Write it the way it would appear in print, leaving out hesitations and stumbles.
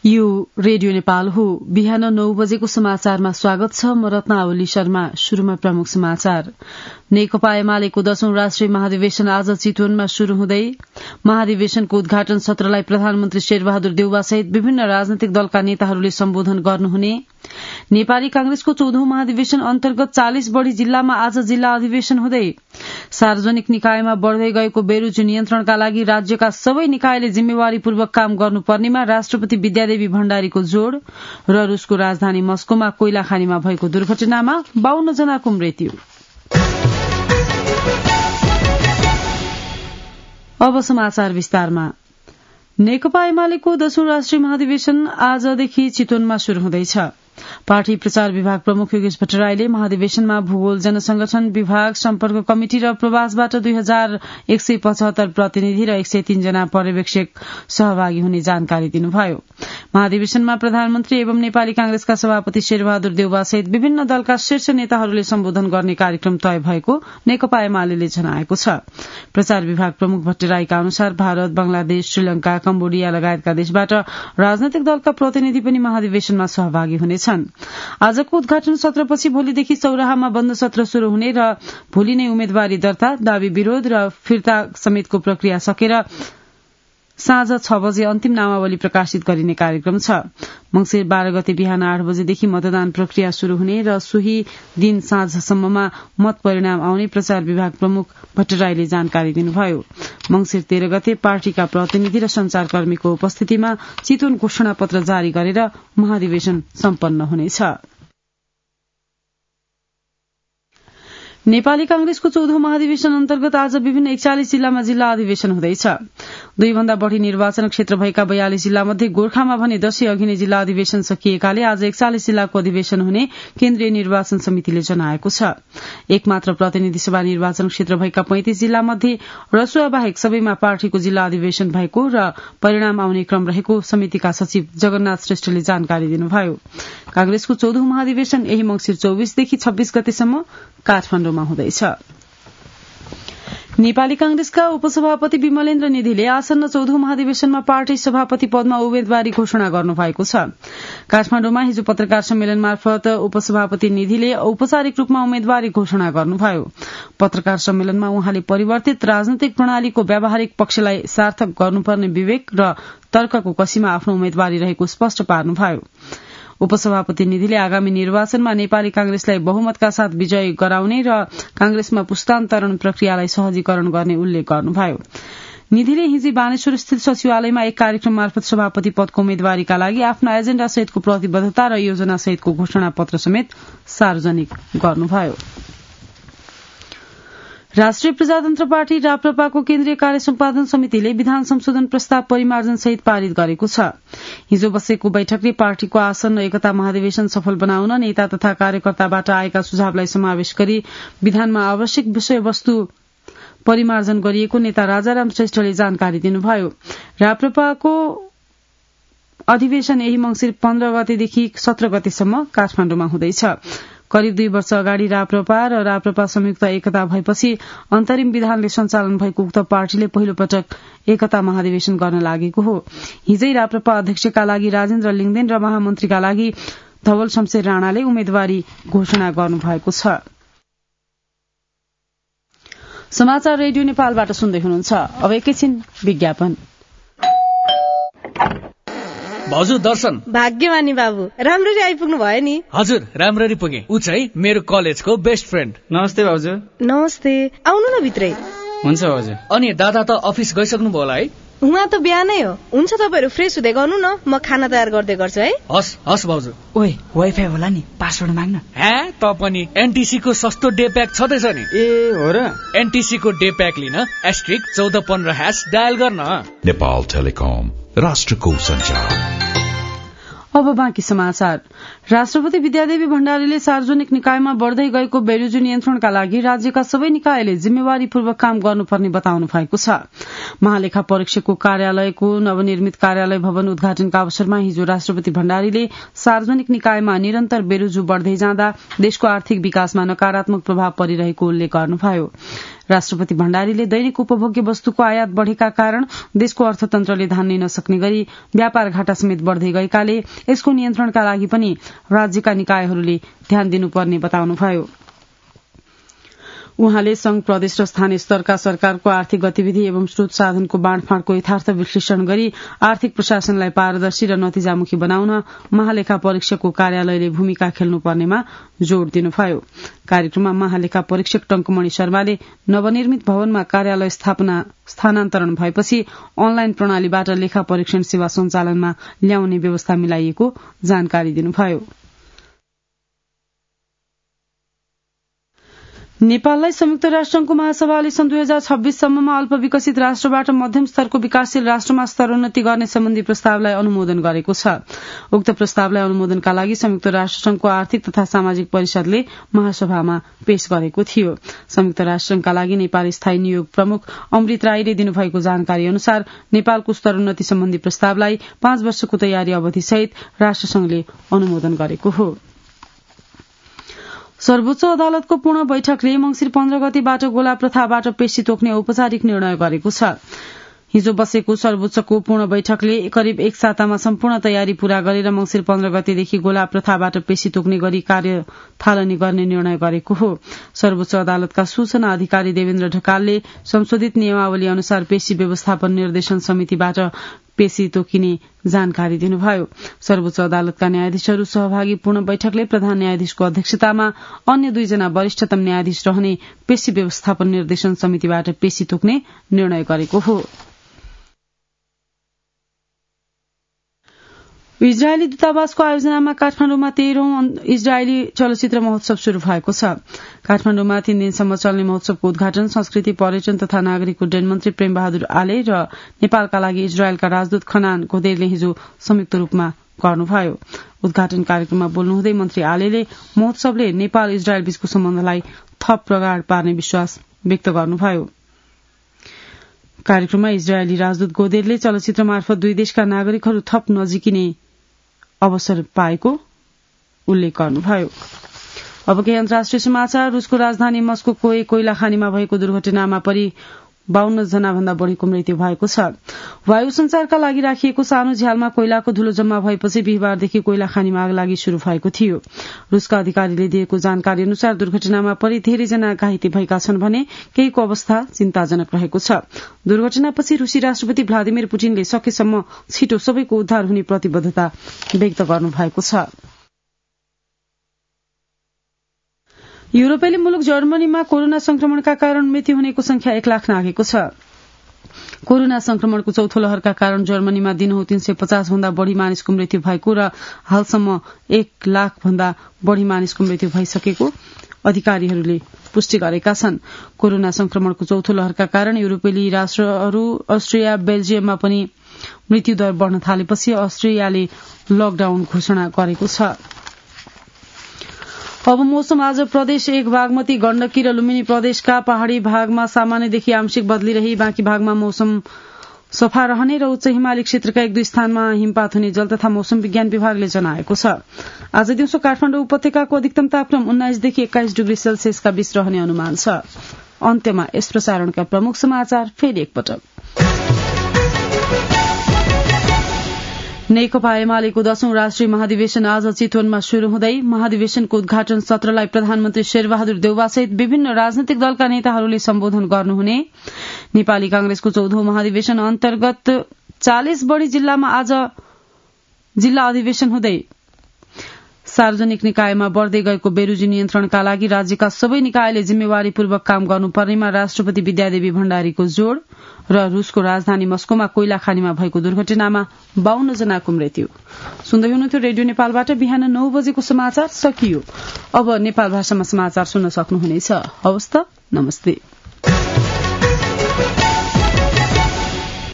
यो रेडियो नेपाल हो। बिहान 9 बजेको समाचारमा स्वागत छ। म रत्नावली शर्मा। शुरूमा प्रमुख समाचार। नेकपा एमालेको 10औं राष्ट्रिय महाधिवेशन आज चितवनमा शुरू हुँदै महाधिवेशनको उद्घाटन सत्रलाई प्रधानमन्त्री शेरबहादुर देउवा सहित विभिन्न राजनैतिक दलका नेताहरूले सम्बोधन गर्नुहुने। नेपाली कांग्रेसको 14औं महाधिवेशन अन्तर्गत 40 बढ़ी जिल्लामा आज जिल्ला अधिवेशन हुँदै सार्वजनिक निकायमा बढ़दै गएको बेरोजगारी नियन्त्रणका लागि राज्यका सबै निकायले जिम्मेवारीपूर्वक काम गर्नुपर्नेमा राष्ट्रपति विद्यादेवी भण्डारीको जोड़ र रूसको राजधानी मस्कोमा कोइला खानीमा भएको दुर्घटनामा 52 जनाको मृत्यु। अब समाचार विस्तारमा। नेकपा एमालेको 10औं राष्ट्रिय महाधिवेशन आजदेखि चितवनमा शुरू हुँदैछ। पार्टी प्रचार विभाग प्रमुख योगेश भट्टराईले महाधिवेशनमा भूगोल, जनसंगठन विभाग, सम्पर्क कमिटि र प्रवासबाट 2175 प्रतिनिधि र 103 जना पर्यवेक्षक सहभागी हुने जानकारी दिनुभयो। महाधिवेशनमा प्रधानमन्त्री एवं नेपाली कांग्रेसका सभापति शेरबहादुर देउवा सहित विभिन्न दलका शीर्ष नेताहरूले सम्बोधन गर्ने कार्यक्रम तय भएको नेकपा एमाले जनाएको छ। प्रचार विभाग प्रमुख भट्टराईका अनुसार भारत, बंगलादेश, श्रीलंका, कम्बोडिया लगायतका देशबाट राजनैतिक दलका प्रतिनिधि पनि महाधिवेशनमा सहभागी हुनेछन्। आजको उद्घाटन सत्रपछि भोलिदेखि चौराहामा बन्द सत्र शुरू हुने र भोलि नै उम्मेद्वारी दर्ता, दावी विरोध र फिर्ता समेतको प्रक्रिया सकेर साँझ 6 बजे अन्तिम नामावली प्रकाशित गरिने कार्यक्रम छ। मंसिर 12 गते बिहान 8 बजेदेखि मतदान प्रक्रिया शुरू हुने र सोही दिन साँझसम्ममा मत परिणाम आउने प्रचार विभाग प्रमुख भट्टराईले जानकारी दिनुभयो। मंसिर 13 गते पार्टीका प्रतिनिधि र संचारकर्मीको उपस्थितिमा चितवन घोषणा पत्र जारी गरेर महाधिवेशन सम्पन्न हुनेछ। नेपाली कांग्रेसको 14औं महाधिवेशन अन्तर्गत आज विभिन्न 41 जिल्लामा जिल्ला अधिवेशन हुँदैछ। 2 भन्दा बढ़ी निर्वाचन क्षेत्र भएका 42 जिल्लामध्ये गोर्खामा भने 10 अघि नै जिल्ला अधिवेशन सकिएकाले आज 41 जिल्लाको अधिवेशन हुने केन्द्रीय निर्वाचन समितिले जनाएको छ। एक मात्र प्रतिनिधि सभा निर्वाचन क्षेत्र भएका 35 जिल्ला मध्ये रसुवा बाहेक सबैमा पार्टीको जिल्ला अधिवेशन भएको र परिणाम आउने क्रम रहेको समितिका सचिव जगन्नाथ श्रेष्ठले जानकारी दिनुभयो। कांग्रेसको 14औं महाधिवेशन यही मंसिर 24 देखि 26 गतेसम्म काठमाडौँमा हुँदैछ। नेपाली कांग्रेसका उपसभापति विमलेन्द्र निधिले आसन्न 14औं महाधिवेशनमा पार्टी सभापति पदमा उम्मेद्वारी घोषणा गर्नुभएको छ। काठमाडौँमा हिजो पत्रकार सम्मेलन मार्फत उपसभापति निधिले औपचारिक रूपमा उम्मेद्वारी घोषणा गर्नुभयो। पत्रकार सम्मेलनमा उहाँले परिवर्तित राजनैतिक प्रणालीको व्यावहारिक पक्षलाई सार्थक गर्नुपर्ने विवेक र तर्कको कसीमा आफ्नो उम्मेद्वारी रहेको स्पष्ट पार्नुभयो। उपसभापति निधिले आगामी निर्वाचनमा नेपाली कांग्रेसलाई बहुमतका साथ विजय गराउने र कांग्रेसमा पुस्तान्तरण प्रक्रियालाई सहजीकरण गर्ने उल्लेख गर्नुभयो। निधिले हिजो बानेश्वर स्थित सचिवालयमा एक कार्यक्रम मार्फत सभापति पदको उम्मेद्वारीका लागि आफ्ना एजेण्डा सहितको प्रतिबद्धता र योजना सहितको घोषणा पत्र समेत सार्वजनिक गर्नुभयो। राष्ट्रिय प्रजातन्त्र पार्टी राप्रपाको केन्द्रीय कार्य सम्पादन समितिले विधान संशोधन प्रस्ताव परिमार्जन सहित पारित गरेको छ। हिजो बसेको बैठकले पार्टीको आसन्न एकता महाधिवेशन सफल बनाउन नेता तथा कार्यकर्ताबाट आएका सुझावलाई समावेश गरी विधानमा आवश्यक विषयवस्तु परिमार्जन गरिएको नेता राजाराम श्रेष्ठले जानकारी दिनुभयो। राप्रपाको अधिवेशन यही मंसिर 15 गतेदेखि 17 गतेसम्म काठमाडौँमा हुँदैछ। करिब 2 वर्ष अगाडि राप्रपा र राप्रपा संयुक्त एकता भएपछि अन्तरिम विधानले सञ्चालन भएको उक्त पार्टीले पहिलो पटक एकता महाधिवेशन गर्न लागेको हो। हिजै राप्रपा अध्यक्षका लागि राजेन्द्र लिङदेन र महामन्त्रीका लागि धवल शमशेर राणाले उम्मेद्वारी घोषणा गर्नुभएको छ। समाचार रेडियो नेपालबाट सुन्दै हुनुहुन्छ। अब एकैछिन विज्ञापन। भाउजू दर्शन। भाग्यमानी बाबु, राम्ररी आइपुग्नु भयो नि। हजुर, राम्ररी पुगे। ऊ चाहिँ मेरो कलेजको बेस्ट फ्रेन्ड। नमस्ते भाउजू। नमस्ते, आउनु न भित्रै। हुन्छ भाउजू। अनि दादा त अफिस गइसक्नु भयो होला है? उहाँ त बिहानै हो। हुन्छ, तपाईहरु फ्रेस हुँदै गर्नु न, म खाना तयार गर्दै गर्छु है। हस् भाउजू। ओए, वाइफाई होला नि, पासवर्ड माग्न। हे, त पनि एनटीसी को सस्तो डे प्याक छदैछ नि। ए हो र? एनटीसी को डे प्याक लिन *1415# डायल गर्न। नेपाल टेलिकम, राष्ट्रको सञ्चार। अब बाँकी समाचार। राष्ट्रपति विद्यादेवी भण्डारीले सार्वजनिक निकायमा बढ़दै गएको बेरोजगारी नियन्त्रणका लागि राज्यका सबै निकायले जिम्मेवारीपूर्वक काम गर्नुपर्ने बताउनु भएको छ। महालेखा परीक्षकको कार्यालयको नवनिर्मित कार्यालय भवन उद्घाटनका अवसरमा हिजो राष्ट्रपति भण्डारीले सार्वजनिक निकायमा निरन्तर बेरोजगारी बढ़दै जाँदा देशको आर्थिक विकासमा नकारात्मक प्रभाव परिरहेको उल्लेख गर्नुभयो। राष्ट्रपति भण्डारीले दैनिक उपभोग्य वस्तुको आयात बढ़ेका कारण देशको अर्थतन्त्रले धान्नै नसक्ने गरी व्यापार घाटा समेत बढ़दै गएकाले यसको नियन्त्रणका लागि पनि राज्यका निकायहरूले ध्यान दिनुपर्ने बताउनुभयो। उहाँले संघ प्रदेश र स्थानीय स्तरका सरकारको आर्थिक गतिविधि एवं स्रोत साधनको बाँडफाँडको यथार्थ विश्लेषण गरी आर्थिक प्रशासनलाई पारदर्शी र नतिजामुखी बनाउन महालेखा परीक्षकको कार्यालयले भूमिका खेल्नुपर्नेमा जोड़ दिनुभयो। कार्यक्रममा महालेखा परीक्षक टंकमणि शर्माले नवनिर्मित भवनमा कार्यालय स्थानान्तरण भएपछि अनलाइन प्रणालीबाट लेखा परीक्षण सेवा सञ्चालनमा ल्याउने व्यवस्था मिलाइएको जानकारी दिनुभयो। नेपाललाई संयुक्त राष्ट्रसंघको महासभाले सन् 2026 सम्ममा अल्पविकसित राष्ट्रबाट मध्यम स्तरको विकासशील राष्ट्रमा स्तरोन्नति गर्ने सम्बन्धी प्रस्तावलाई अनुमोदन गरेको छ। उक्त प्रस्तावलाई अनुमोदनका लागि संयुक्त राष्ट्रसंघको आर्थिक तथा सामाजिक परिषदले महासभामा पेश गरेको थियो। संयुक्त राष्ट्रसंघका लागि नेपाली स्थायी नियोग प्रमुख अमृत राईले दिनुभएको जानकारी अनुसार नेपालको स्तरोन्नति सम्बन्धी प्रस्तावलाई 5 वर्षको तयारी अवधिसहित राष्ट्रसंघले अनुमोदन गरेको हो। सर्वोच्च अदालतको पूर्ण बैठकले मंसिर 15 गतेबाट गोला प्रथाबाट पेशी तोक्ने औपचारिक निर्णय गरेको छ। हिजो बसेको सर्वोच्चको पूर्ण बैठकले करिब एक सातामा सम्पूर्ण तयारी पूरा गरेर मंसिर 15 गतेदेखि गोला प्रथाबाट पेशी तोक्ने गरी कार्य थालनी गर्ने निर्णय गरेको हो। सर्वोच्च अदालतका सूचना अधिकारी देवेन्द्र ढकालले संशोधित नियमावली अनुसार पेशी व्यवस्थापन निर्देशन समितिबाट पेशी तोकिने जानकारी दिनुभयो। सर्वोच्च अदालतका न्यायाधीशहरू सहभागी पूर्ण बैठकले प्रधान न्यायाधीशको अध्यक्षतामा अन्य 2 जना वरिष्ठतम न्यायाधीश रहने पेशी व्यवस्थापन निर्देशन समितिबाट पेशी तोक्ने निर्णय गरेको हो। इजरायली दूतावासको आयोजनामा काठमाडौँमा 13औं इजरायली चलचित्र महोत्सव शुरू भएको छ। काठमाडौँमा 3 दिनसम्म चल्ने महोत्सवको उद्घाटन संस्कृति पर्यटन तथा नागरिक उड्डयन मन्त्री प्रेम बहादुर आले र नेपालका लागि इजरायलका राजदूत खनान गोदेरले हिजो संयुक्त रूपमा गर्नुभयो। उद्घाटन कार्यक्रममा बोल्नुहुँदै मन्त्री आलेले महोत्सवले नेपाल इजरायल बीचको सम्बन्धलाई थप प्रगाढ पार्ने विश्वास व्यक्त गर्नुभयो। कार्यक्रममा इजरायली राजदूत गोदेरले चलचित्र मार्फत 2 देशका नागरिकहरू थप नजिकिने अवसर पाएको उल्लेख गर्नुभयो। अब केही अन्तर्राष्ट्रिय समाचार। रूसको राजधानी मस्कोको एक कोइला खानीमा भएको दुर्घटनामा परि 52 जना भन्दा बढ़ीको मृत्यु भएको छ। वायु संचारका लागि राखिएको सानो झ्यालमा कोइलाको धूलो जम्मा भएपछि बिहिबारदेखि कोइला खानीमा आगलागी शुरू भएको थियो। रूसका अधिकारीले दिएको जानकारी अनुसार दुर्घटनामा परि धेरैजना घाइते भएका छन् भने केहीको अवस्था चिन्ताजनक रहेको छ। दुर्घटनापछि रूसी राष्ट्रपति भ्लादिमिर पुटिनले सकेसम्म छिटो सबैको उद्धार हुने प्रतिबद्धता व्यक्त गर्नुभएको छ। युरोपेली मुलुक जर्मनीमा कोरोना संक्रमणका कारण मृत्यु हुनेको संख्या 1 लाख नाघेको छ। कोरोना संक्रमणको चौथो लहरका कारण जर्मनीमा दिनहुँ 350 भन्दा बढ़ी मानिसको मृत्यु भएको र हालसम्म 1 लाख भन्दा बढ़ी मानिसको मृत्यु भइसकेको अधिकारीहरूले पुष्टि गरेका छन्। कोरोना संक्रमणको चौथो लहरका कारण युरोपेली राष्ट्रहरू अस्ट्रिया बेल्जियममा पनि मृत्युदर बढ़न थालेपछि अस्ट्रियाले लकडाउन घोषणा गरेको छ। अब मौसम। आज प्रदेश 1 बागमती गण्डकी र लुम्बिनी प्रदेशका पहाड़ी भागमा सामान्यदेखि आंशिक बदली रही बाँकी भागमा मौसम सफा रहने र उच्च हिमाली क्षेत्रका 1-2 स्थानमा हिमपात हुने जल तथा मौसम विज्ञान विभागले जनाएको छ। आज दिउँसो काठमाडौँ उपत्यकाको अधिकतम तापक्रम 19 देखि 21 डिग्री सेल्सियसका बीच रहने अनुमान छ। अन्त्यमा यस प्रसारणका प्रमुख समाचार फेरि एकपटक। नेकपा एमालेको 10औं राष्ट्रिय महाधिवेशन आज चितवनमा शुरू हुँदै महाधिवेशनको उद्घाटन सत्रलाई प्रधानमन्त्री शेरबहादुर देउवासहित विभिन्न राजनैतिक दलका नेताहरूले सम्बोधन गर्नुहुने। नेपाली कांग्रेसको 14औं महाधिवेशन अन्तर्गत 40 बढ़ी जिल्लामा आज जिल्ला अधिवेशन हुँदै सार्वजनिक निकायमा बढ़दै गएको बेरोजगारी नियन्त्रणका लागि राज्यका सबै निकायले जिम्मेवारीपूर्वक काम गर्नुपर्नेमा राष्ट्रपति विद्यादेवी भण्डारीको जोड़ र रूसको राजधानी मस्कोमा कोइला खानीमा भएको दुर्घटनामा 52 जनाको मृत्यु। सुन्दै हुनुहुन्थ्यो रेडियो नेपालबाट बिहान 9 बजेको समाचार सकियो। अब नेपाल भाषामा समाचार सुन्न सक्नुहुनेछ। हवस् त, नमस्ते।